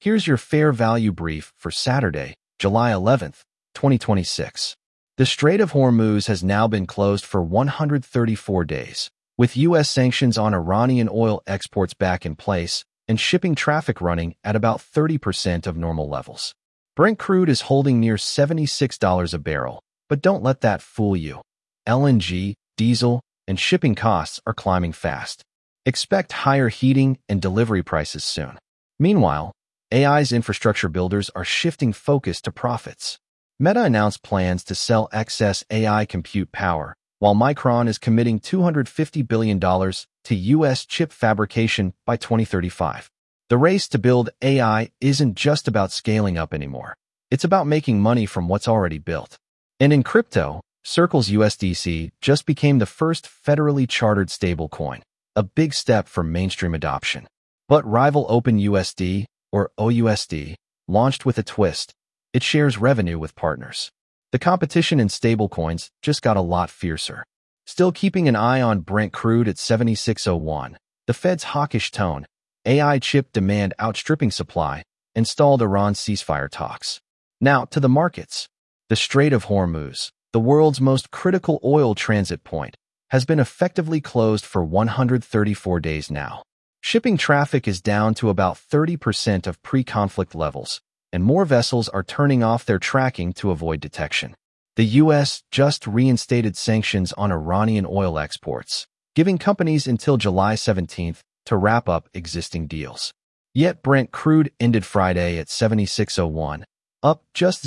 Here's your fair value brief for Saturday, July 11th, 2026. The Strait of Hormuz has now been closed for 134 days, with U.S. sanctions on Iranian oil exports back in place and shipping traffic running at about 30% of normal levels. Brent crude is holding near $76 a barrel, but don't let that fool you. LNG, diesel, and shipping costs are climbing fast. Expect higher heating and delivery prices soon. Meanwhile, AI's infrastructure builders are shifting focus to profits. Meta announced plans to sell excess AI compute power, while Micron is committing $250 billion to U.S. chip fabrication by 2035. The race to build AI isn't just about scaling up anymore. It's about making money from what's already built. And in crypto, Circle's USDC just became the first federally chartered stablecoin, a big step for mainstream adoption. But rival OpenUSD, or OUSD, launched with a twist. It shares revenue with partners. The competition in stablecoins just got a lot fiercer. Still keeping an eye on Brent crude at 76.01, the Fed's hawkish tone, AI chip demand outstripping supply, and stalled Iran's ceasefire talks. Now to the markets. The Strait of Hormuz, the world's most critical oil transit point, has been effectively closed for 134 days now. Shipping traffic is down to about 30% of pre-conflict levels, and more vessels are turning off their tracking to avoid detection. The U.S. just reinstated sanctions on Iranian oil exports, giving companies until July 17th to wrap up existing deals. Yet Brent crude ended Friday at 76.01, up just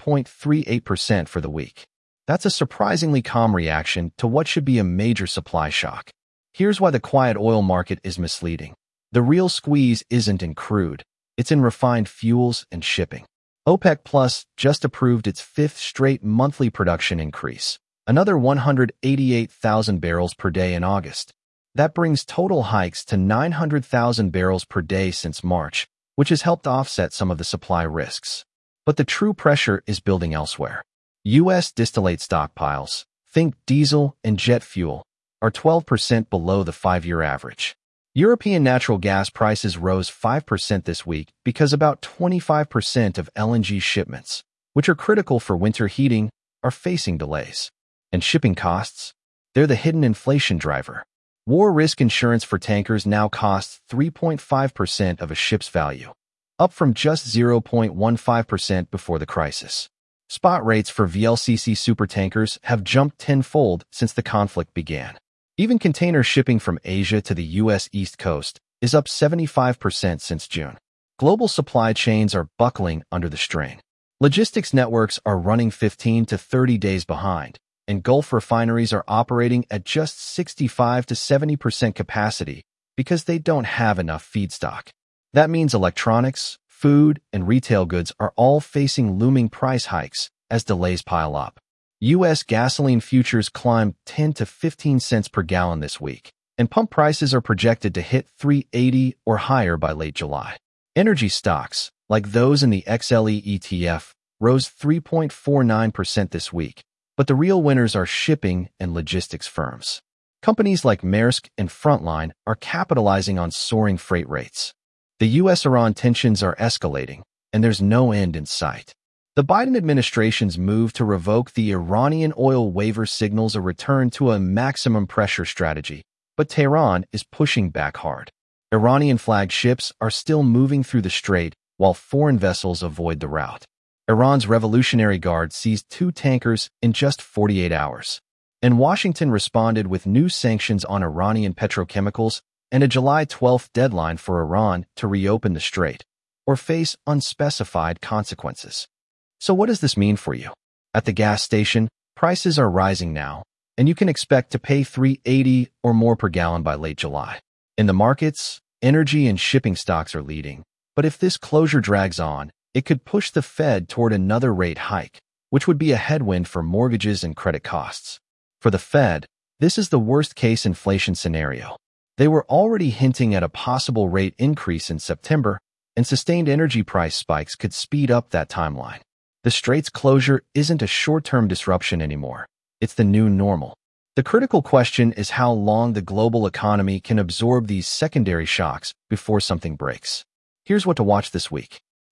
0.38% for the week. That's a surprisingly calm reaction to what should be a major supply shock. Here's why the quiet oil market is misleading. The real squeeze isn't in crude, it's in refined fuels and shipping. OPEC Plus just approved its fifth straight monthly production increase, another 188,000 barrels per day in August. That brings total hikes to 900,000 barrels per day since March, which has helped offset some of the supply risks. But the true pressure is building elsewhere. U.S. distillate stockpiles, think diesel and jet fuel, are 12% below the 5-year average. European natural gas prices rose 5% this week because about 25% of LNG shipments, which are critical for winter heating, are facing delays. And shipping costs? They're the hidden inflation driver. War risk insurance for tankers now costs 3.5% of a ship's value, up from just 0.15% before the crisis. Spot rates for VLCC supertankers have jumped tenfold since the conflict began. Even container shipping from Asia to the U.S. East Coast is up 75% since June. Global supply chains are buckling under the strain. Logistics networks are running 15 to 30 days behind, and Gulf refineries are operating at just 65 to 70% capacity because they don't have enough feedstock. That means electronics, food, and retail goods are all facing looming price hikes as delays pile up. U.S. gasoline futures climbed 10 to 15 cents per gallon this week, and pump prices are projected to hit $3.80 or higher by late July. Energy stocks, like those in the XLE ETF, rose 3.49% this week, but the real winners are shipping and logistics firms. Companies like Maersk and Frontline are capitalizing on soaring freight rates. The U.S.-Iran tensions are escalating, and there's no end in sight. The Biden administration's move to revoke the Iranian oil waiver signals a return to a maximum pressure strategy, but Tehran is pushing back hard. Iranian-flagged ships are still moving through the strait while foreign vessels avoid the route. Iran's Revolutionary Guard seized 2 tankers in just 48 hours. And Washington responded with new sanctions on Iranian petrochemicals and a July 12th deadline for Iran to reopen the strait or face unspecified consequences. So what does this mean for you? At the gas station, prices are rising now, and you can expect to pay $3.80 or more per gallon by late July. In the markets, energy and shipping stocks are leading, but if this closure drags on, it could push the Fed toward another rate hike, which would be a headwind for mortgages and credit costs. For the Fed, this is the worst-case inflation scenario. They were already hinting at a possible rate increase in September, and sustained energy price spikes could speed up that timeline. The strait's closure isn't a short-term disruption anymore. It's the new normal. The critical question is how long the global economy can absorb these secondary shocks before something breaks. Here's what to watch this week.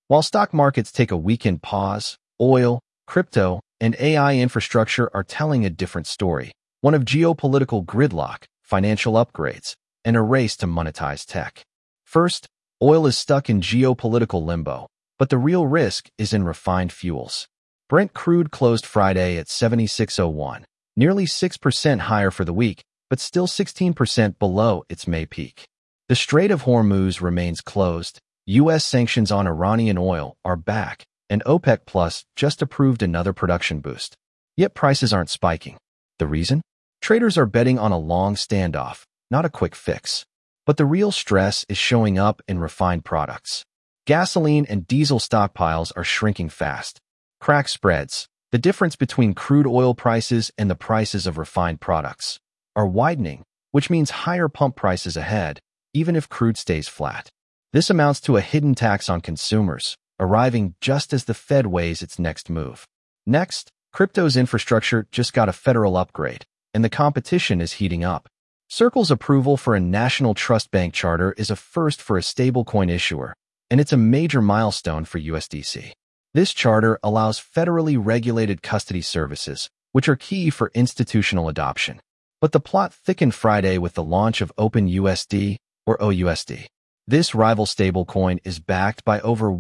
While stock markets take a weekend pause, oil, crypto, and AI infrastructure are telling a different story, one of geopolitical gridlock, financial upgrades, and a race to monetize tech. First, oil is stuck in geopolitical limbo, but the real risk is in refined fuels. Brent crude closed Friday at $76.01, nearly 6% higher for the week, but still 16% below its May peak. The Strait of Hormuz remains closed, U.S. sanctions on Iranian oil are back, and OPEC Plus just approved another production boost. Yet prices aren't spiking. The reason? Traders are betting on a long standoff, not a quick fix. But the real stress is showing up in refined products. Gasoline and diesel stockpiles are shrinking fast. Crack spreads, the difference between crude oil prices and the prices of refined products, are widening, which means higher pump prices ahead, even if crude stays flat. This amounts to a hidden tax on consumers, arriving just as the Fed weighs its next move. Next, crypto's infrastructure just got a federal upgrade, and the competition is heating up. Circle's approval for a national trust bank charter is a first for a stablecoin issuer, and it's a major milestone for USDC. This charter allows federally regulated custody services, which are key for institutional adoption. But the plot thickened Friday with the launch of OpenUSD, or OUSD. This rival stablecoin is backed by over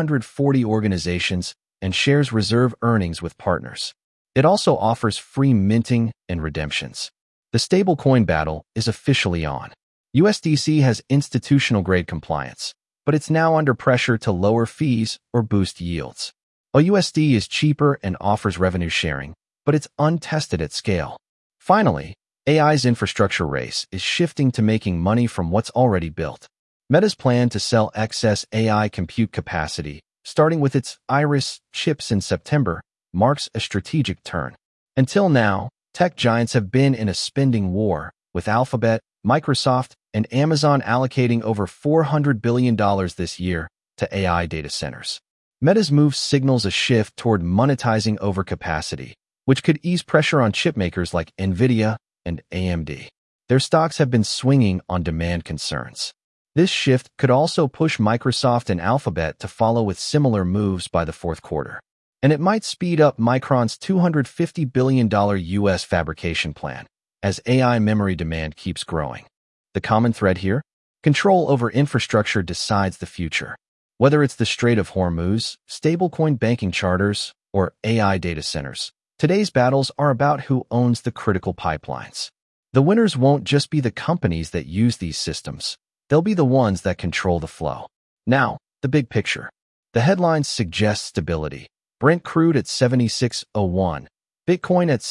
140 organizations and shares reserve earnings with partners. It also offers free minting and redemptions. The stablecoin battle is officially on. USDC has institutional-grade compliance, but it's now under pressure to lower fees or boost yields. OUSD is cheaper and offers revenue sharing, but it's untested at scale. Finally, AI's infrastructure race is shifting to making money from what's already built. Meta's plan to sell excess AI compute capacity, starting with its Iris chips in September, marks a strategic turn. Until now, tech giants have been in a spending war, with Alphabet, Microsoft, and Amazon allocating over $400 billion this year to AI data centers. Meta's move signals a shift toward monetizing overcapacity, which could ease pressure on chipmakers like NVIDIA and AMD. Their stocks have been swinging on demand concerns. This shift could also push Microsoft and Alphabet to follow with similar moves by the fourth quarter. And it might speed up Micron's $250 billion U.S. fabrication plan, as AI memory demand keeps growing. The common thread here? Control over infrastructure decides the future. Whether it's the Strait of Hormuz, stablecoin banking charters, or AI data centers, today's battles are about who owns the critical pipelines. The winners won't just be the companies that use these systems. They'll be the ones that control the flow. Now, the big picture. The headlines suggest stability. Brent crude at $76.01, Bitcoin at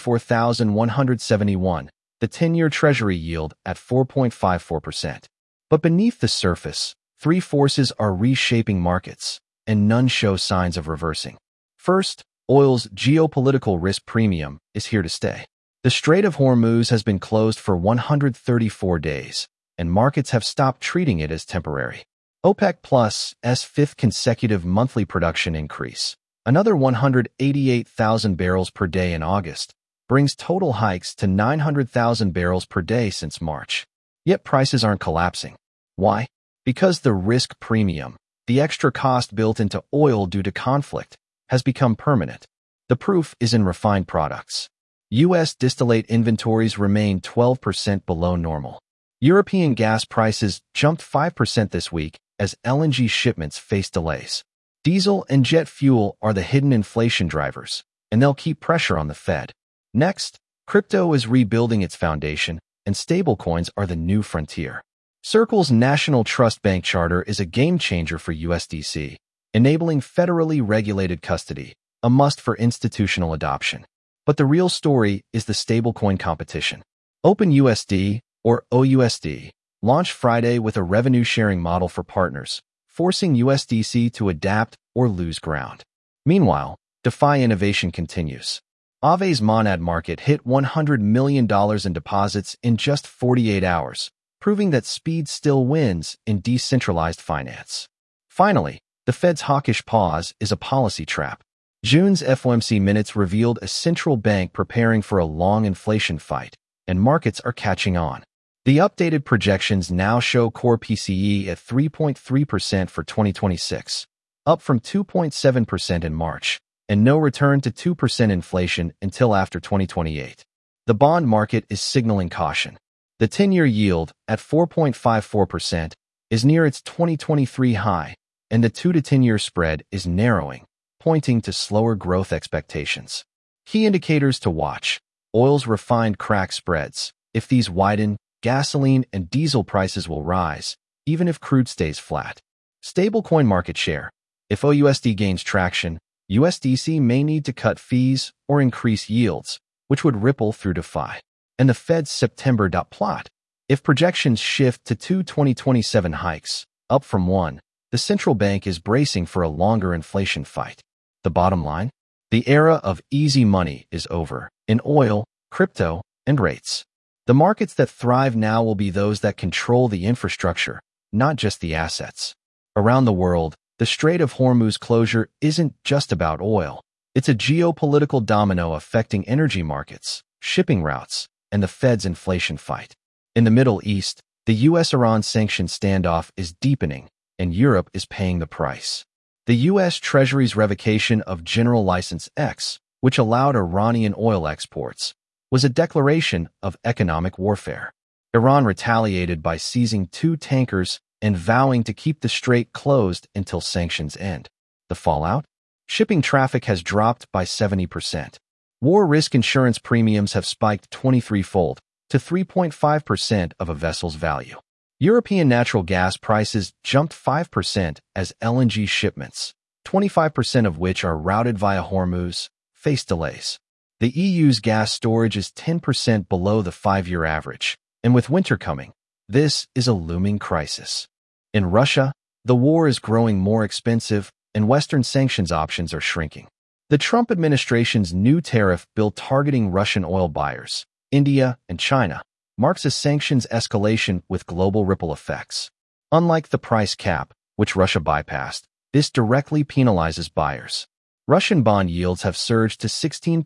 $64,171, the 10-year Treasury yield at 4.54%. But beneath the surface, three forces are reshaping markets, and none show signs of reversing. First, oil's geopolitical risk premium is here to stay. The Strait of Hormuz has been closed for 134 days, and markets have stopped treating it as temporary. OPEC Plus' fifth consecutive monthly production increase, another 188,000 barrels per day in August, brings total hikes to 900,000 barrels per day since March. Yet prices aren't collapsing. Why? Because the risk premium, the extra cost built into oil due to conflict, has become permanent. The proof is in refined products. U.S. distillate inventories remain 12% below normal. European gas prices jumped 5% this week as LNG shipments face delays. Diesel and jet fuel are the hidden inflation drivers, and they'll keep pressure on the Fed. Next, crypto is rebuilding its foundation, and stablecoins are the new frontier. Circle's National Trust Bank Charter is a game-changer for USDC, enabling federally regulated custody, a must for institutional adoption. But the real story is the stablecoin competition. OpenUSD, or OUSD, launched Friday with a revenue-sharing model for partners, forcing USDC to adapt or lose ground. Meanwhile, DeFi innovation continues. Aave's Monad market hit $100 million in deposits in just 48 hours, proving that speed still wins in decentralized finance. Finally, the Fed's hawkish pause is a policy trap. June's FOMC minutes revealed a central bank preparing for a long inflation fight, and markets are catching on. The updated projections now show core PCE at 3.3% for 2026, up from 2.7% in March, and no return to 2% inflation until after 2028. The bond market is signaling caution. The 10-year yield, at 4.54%, is near its 2023 high, and the 2 to 10-year spread is narrowing, pointing to slower growth expectations. Key indicators to watch: oil's refined crack spreads. If these widen, gasoline and diesel prices will rise, even if crude stays flat. Stablecoin market share. If OUSD gains traction, USDC may need to cut fees or increase yields, which would ripple through DeFi. And the Fed's September dot plot. If projections shift to 2 2027 hikes, up from 1, the central bank is bracing for a longer inflation fight. The bottom line? The era of easy money is over in oil, crypto, and rates. The markets that thrive now will be those that control the infrastructure, not just the assets. Around the world, the Strait of Hormuz closure isn't just about oil. It's a geopolitical domino affecting energy markets, shipping routes, and the Fed's inflation fight. In the Middle East, the U.S.-Iran sanction standoff is deepening, and Europe is paying the price. The U.S. Treasury's revocation of General License X, which allowed Iranian oil exports, was a declaration of economic warfare. Iran retaliated by seizing 2 tankers and vowing to keep the strait closed until sanctions end. The fallout? Shipping traffic has dropped by 70%. War risk insurance premiums have spiked 23-fold to 3.5% of a vessel's value. European natural gas prices jumped 5% as LNG shipments, 25% of which are routed via Hormuz, face delays. The EU's gas storage is 10% below the 5-year average, and with winter coming, this is a looming crisis. In Russia, the war is growing more expensive, and Western sanctions options are shrinking. The Trump administration's new tariff bill targeting Russian oil buyers, India, and China marks a sanctions escalation with global ripple effects. Unlike the price cap, which Russia bypassed, this directly penalizes buyers. Russian bond yields have surged to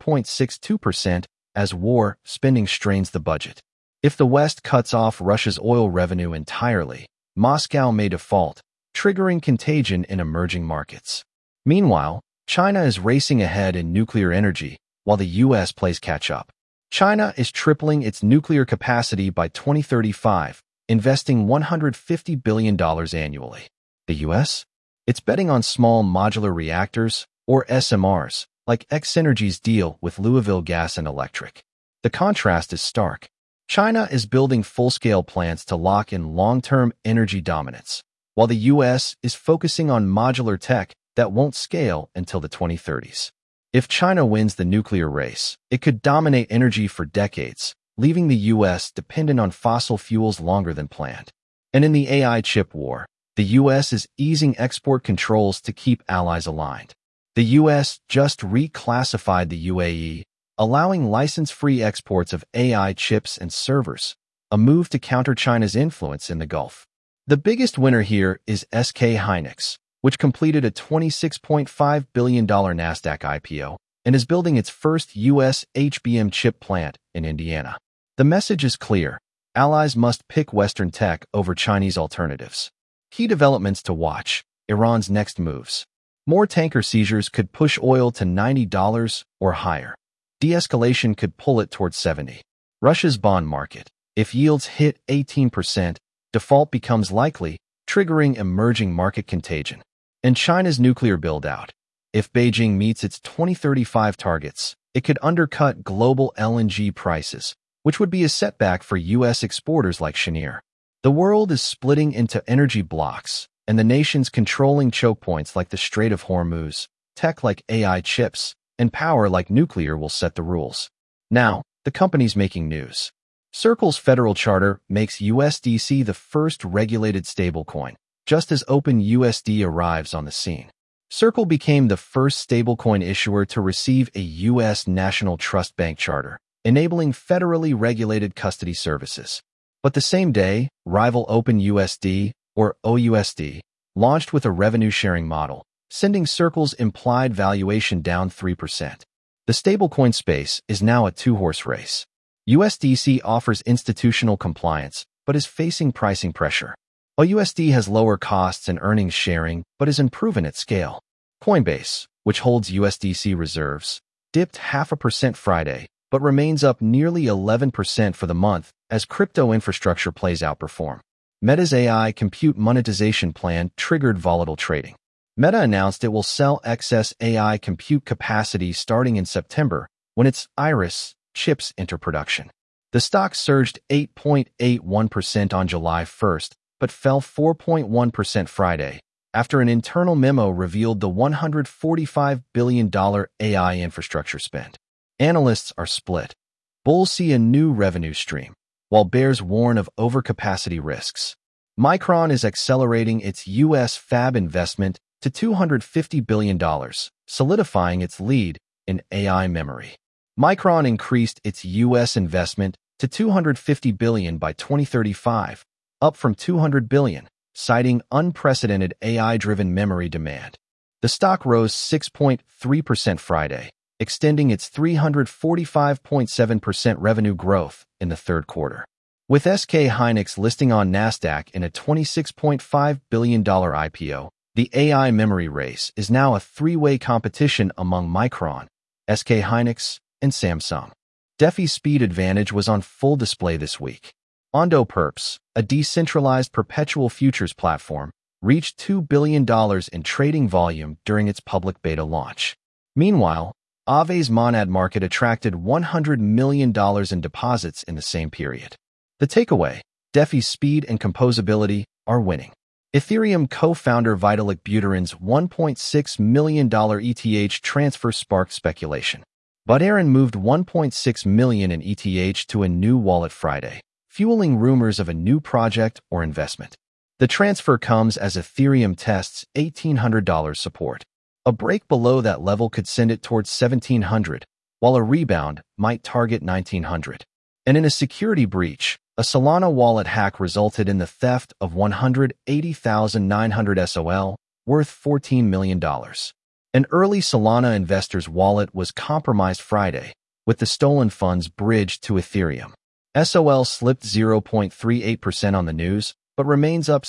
16.62% as war spending strains the budget. If the West cuts off Russia's oil revenue entirely, Moscow may default, triggering contagion in emerging markets. Meanwhile, China is racing ahead in nuclear energy, while the U.S. plays catch-up. China is tripling its nuclear capacity by 2035, investing $150 billion annually. The U.S.? It's betting on small modular reactors, or SMRs, like X-Energy's deal with Louisville Gas and Electric. The contrast is stark. China is building full-scale plants to lock in long-term energy dominance, while the U.S. is focusing on modular tech that won't scale until the 2030s. If China wins the nuclear race, it could dominate energy for decades, leaving the U.S. dependent on fossil fuels longer than planned. And in the AI chip war, the U.S. is easing export controls to keep allies aligned. The U.S. just reclassified the UAE, allowing license-free exports of AI chips and servers, a move to counter China's influence in the Gulf. The biggest winner here is SK Hynix, which completed a $26.5 billion NASDAQ IPO and is building its first U.S. HBM chip plant in Indiana. The message is clear: allies must pick Western tech over Chinese alternatives. Key developments to watch: Iran's next moves. More tanker seizures could push oil to $90 or higher. De-escalation could pull it towards 70. Russia's bond market. If yields hit 18%, default becomes likely, triggering emerging market contagion. And China's nuclear build-out. If Beijing meets its 2035 targets, it could undercut global LNG prices, which would be a setback for U.S. exporters like Cheniere. The world is splitting into energy blocks, and the nations controlling choke points like the Strait of Hormuz, tech like AI chips, and power like nuclear will set the rules. Now, the companies making news. Circle's federal charter makes USDC the first regulated stablecoin, just as OpenUSD arrives on the scene. Circle became the first stablecoin issuer to receive a U.S. National Trust Bank charter, enabling federally regulated custody services. But the same day, rival OpenUSD, or OUSD, launched with a revenue-sharing model, sending Circle's implied valuation down 3%. The stablecoin space is now a two-horse race. USDC offers institutional compliance, but is facing pricing pressure. while USD has lower costs and earnings sharing but is improving at scale. Coinbase, which holds USDC reserves, dipped 0.5% Friday, but remains up nearly 11% for the month as crypto infrastructure plays outperform. Meta's AI compute monetization plan triggered volatile trading. Meta announced it will sell excess AI compute capacity starting in September when its Iris chips enter production. The stock surged 8.81% on July 1st, but fell 4.1% Friday, after an internal memo revealed the $145 billion AI infrastructure spend. Analysts are split. Bulls see a new revenue stream, while bears warn of overcapacity risks. Micron is accelerating its U.S. fab investment to $250 billion, solidifying its lead in AI memory. Micron increased its U.S. investment to $250 billion by 2035, up from $200 billion, citing unprecedented AI-driven memory demand. The stock rose 6.3% Friday, extending its 345.7% revenue growth in the third quarter. With SK Hynix listing on Nasdaq in a $26.5 billion IPO, the AI memory race is now a three-way competition among Micron, SK Hynix, and Samsung. DeFi's speed advantage was on full display this week. Ondo Perps, a decentralized perpetual futures platform, reached $2 billion in trading volume during its public beta launch. Meanwhile, Aave's Monad market attracted $100 million in deposits in the same period. The takeaway: DeFi's speed and composability are winning. Ethereum co-founder Vitalik Buterin's $1.6 million ETH transfer sparked speculation. Buterin moved $1.6 million in ETH to a new wallet Friday, fueling rumors of a new project or investment. The transfer comes as Ethereum tests $1,800 support. A break below that level could send it towards $1,700, while a rebound might target $1,900. And in a security breach, a Solana wallet hack resulted in the theft of 180,900 SOL, worth $14 million. An early Solana investor's wallet was compromised Friday, with the stolen funds bridged to Ethereum. SOL slipped 0.38% on the news, but remains up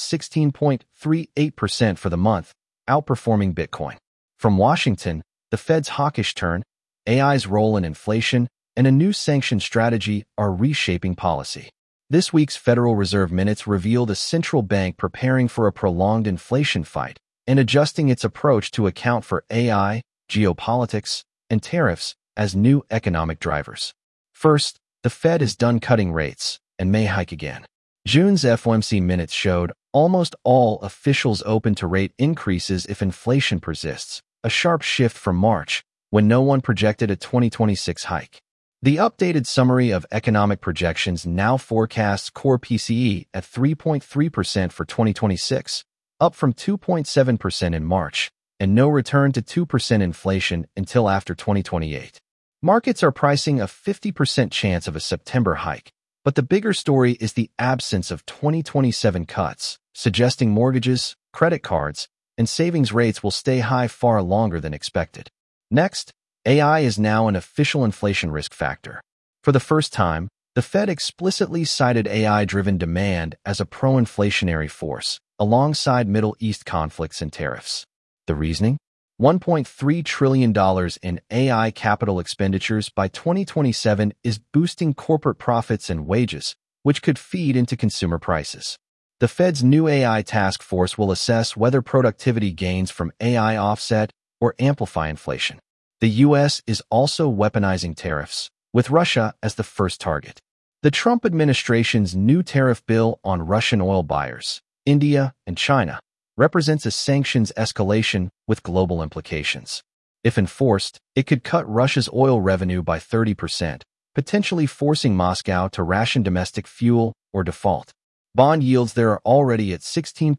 16.38% for the month, outperforming Bitcoin. From Washington, the Fed's hawkish turn, AI's role in inflation, and a new sanction strategy are reshaping policy. This week's Federal Reserve minutes revealed a central bank preparing for a prolonged inflation fight and adjusting its approach to account for AI, geopolitics, and tariffs as new economic drivers. First, the Fed is done cutting rates and may hike again. June's FOMC minutes showed almost all officials open to rate increases if inflation persists, a sharp shift from March, when no one projected a 2026 hike. The updated summary of economic projections now forecasts core PCE at 3.3% for 2026, up from 2.7% in March, and no return to 2% inflation until after 2028. Markets are pricing a 50% chance of a September hike, but the bigger story is the absence of 2027 cuts, suggesting mortgages, credit cards, and savings rates will stay high far longer than expected. Next, AI is now an official inflation risk factor. For the first time, the Fed explicitly cited AI-driven demand as a pro-inflationary force, alongside Middle East conflicts and tariffs. The reasoning? $1.3 trillion in AI capital expenditures by 2027 is boosting corporate profits and wages, which could feed into consumer prices. The Fed's new AI task force will assess whether productivity gains from AI offset or amplify inflation. The U.S. is also weaponizing tariffs, with Russia as the first target. The Trump administration's new tariff bill on Russian oil buyers, India, and China represents a sanctions escalation with global implications. If enforced, it could cut Russia's oil revenue by 30%, potentially forcing Moscow to ration domestic fuel or default. Bond yields there are already at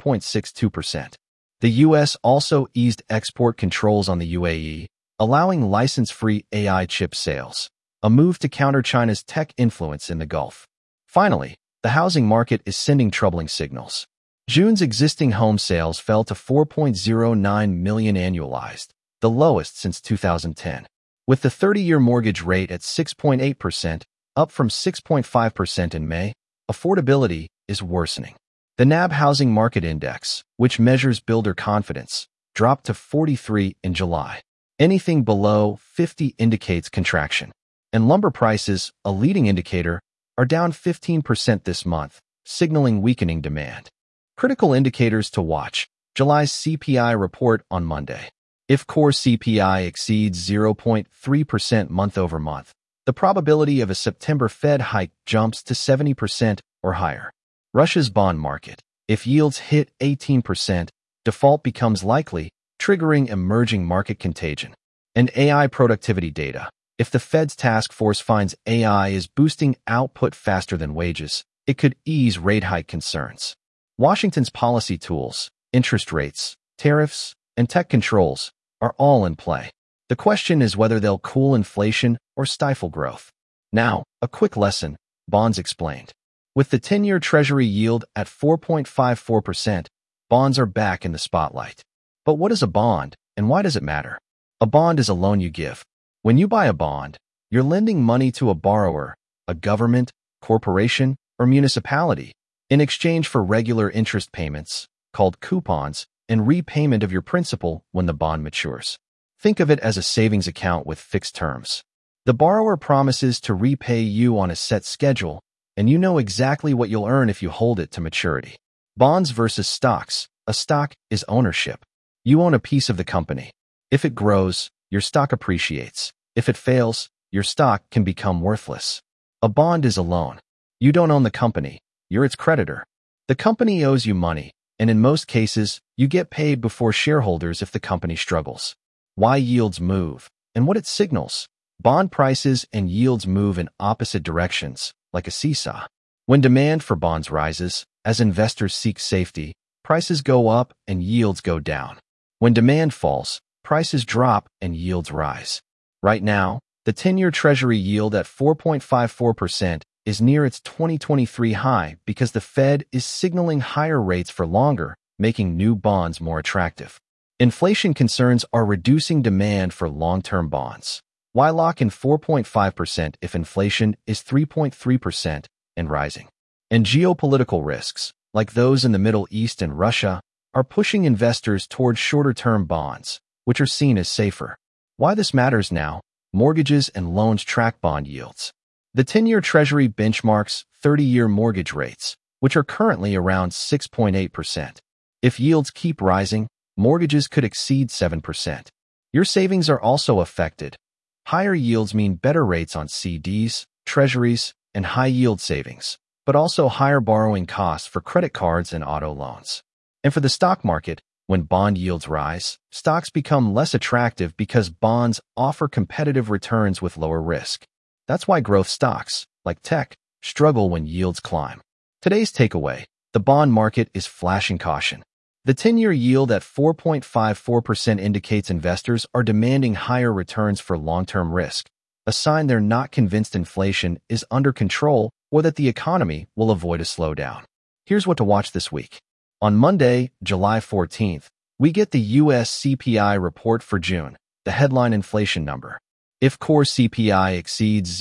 16.62%. The U.S. also eased export controls on the UAE, allowing license-free AI chip sales, a move to counter China's tech influence in the Gulf. Finally, the housing market is sending troubling signals. June's existing home sales fell to 4.09 million annualized, the lowest since 2010. With the 30-year mortgage rate at 6.8%, up from 6.5% in May, affordability is worsening. The NAB Housing Market Index, which measures builder confidence, dropped to 43 in July. Anything below 50 indicates contraction. And lumber prices, a leading indicator, are down 15% this month, signaling weakening demand. Critical indicators to watch: July's CPI report on Monday. If core CPI exceeds 0.3% month-over-month, the probability of a September Fed hike jumps to 70% or higher. Russia's bond market. If yields hit 18%, default becomes likely, triggering emerging market contagion. And AI productivity data. If the Fed's task force finds AI is boosting output faster than wages, it could ease rate hike concerns. Washington's policy tools, interest rates, tariffs, and tech controls are all in play. The question is whether they'll cool inflation or stifle growth. Now, a quick lesson, bonds explained. With the 10-year Treasury yield at 4.54%, bonds are back in the spotlight. But what is a bond, and why does it matter? A bond is a loan you give. When you buy a bond, you're lending money to a borrower, a government, corporation, or municipality, in exchange for regular interest payments, called coupons, and repayment of your principal when the bond matures. Think of it as a savings account with fixed terms. The borrower promises to repay you on a set schedule, and you know exactly what you'll earn if you hold it to maturity. Bonds versus stocks. A stock is ownership. You own a piece of the company. If it grows, your stock appreciates. If it fails, your stock can become worthless. A bond is a loan. You don't own the company. You're its creditor. The company owes you money, and in most cases, you get paid before shareholders if the company struggles. Why yields move, and what it signals. Bond prices and yields move in opposite directions, like a seesaw. When demand for bonds rises, as investors seek safety, prices go up and yields go down. When demand falls, prices drop and yields rise. Right now, the 10-year Treasury yield at 4.54% is near its 2023 high because the Fed is signaling higher rates for longer, making new bonds more attractive. Inflation concerns are reducing demand for long-term bonds. Why lock in 4.5% if inflation is 3.3% and rising? And geopolitical risks, like those in the Middle East and Russia, are pushing investors towards shorter-term bonds, which are seen as safer. Why this matters now: mortgages and loans track bond yields. The 10-year Treasury benchmarks 30-year mortgage rates, which are currently around 6.8%. If yields keep rising, mortgages could exceed 7%. Your savings are also affected. Higher yields mean better rates on CDs, treasuries, and high-yield savings, but also higher borrowing costs for credit cards and auto loans. And for the stock market, when bond yields rise, stocks become less attractive because bonds offer competitive returns with lower risk. That's why growth stocks, like tech, struggle when yields climb. Today's takeaway: the bond market is flashing caution. The 10-year yield at 4.54% indicates investors are demanding higher returns for long-term risk, a sign they're not convinced inflation is under control or that the economy will avoid a slowdown. Here's what to watch this week. On Monday, July 14th, we get the U.S. CPI report for June, the headline inflation number. If core CPI exceeds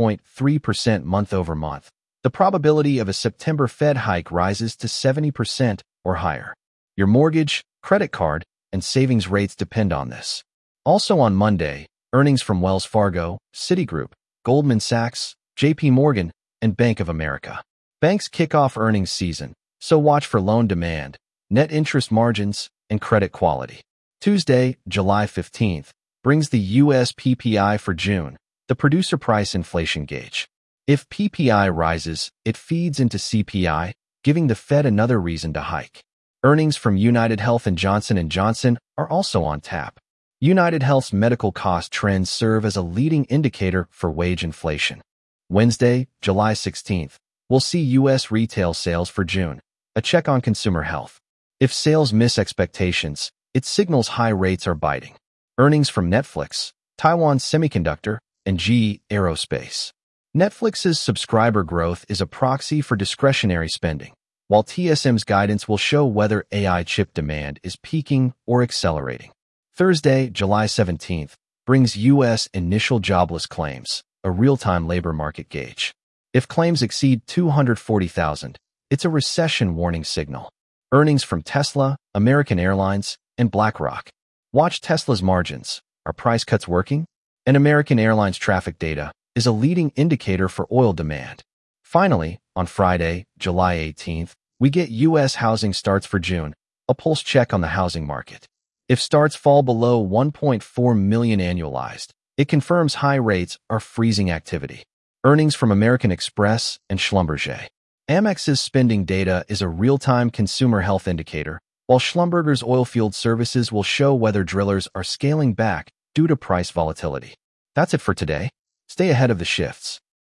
0.3% month-over-month, the probability of a September Fed hike rises to 70% or higher. Your mortgage, credit card, and savings rates depend on this. Also on Monday, earnings from Wells Fargo, Citigroup, Goldman Sachs, JP Morgan, and Bank of America. Banks kick off earnings season, so watch for loan demand, net interest margins, and credit quality. Tuesday, July 15th, brings the U.S. PPI for June, the producer price inflation gauge. If PPI rises, it feeds into CPI, giving the Fed another reason to hike. Earnings from UnitedHealth and Johnson & Johnson are also on tap. UnitedHealth's medical cost trends serve as a leading indicator for wage inflation. Wednesday, July 16th, we'll see U.S. retail sales for June, a check on consumer health. If sales miss expectations, it signals high rates are biting. Earnings from Netflix, Taiwan Semiconductor, and GE Aerospace. Netflix's subscriber growth is a proxy for discretionary spending, while TSM's guidance will show whether AI chip demand is peaking or accelerating. Thursday, July 17th, brings U.S. initial jobless claims, a real-time labor market gauge. If claims exceed 240,000, It's a recession warning signal. Earnings from Tesla, American Airlines, and BlackRock. Watch Tesla's margins. Are price cuts working? And American Airlines traffic data is a leading indicator for oil demand. Finally, on Friday, July 18th, we get U.S. housing starts for June, a pulse check on the housing market. If starts fall below 1.4 million annualized, it confirms high rates are freezing activity. Earnings from American Express and Schlumberger. Amex's spending data is a real-time consumer health indicator, while Schlumberger's oilfield services will show whether drillers are scaling back due to price volatility. That's it for today. Stay ahead of the shifts.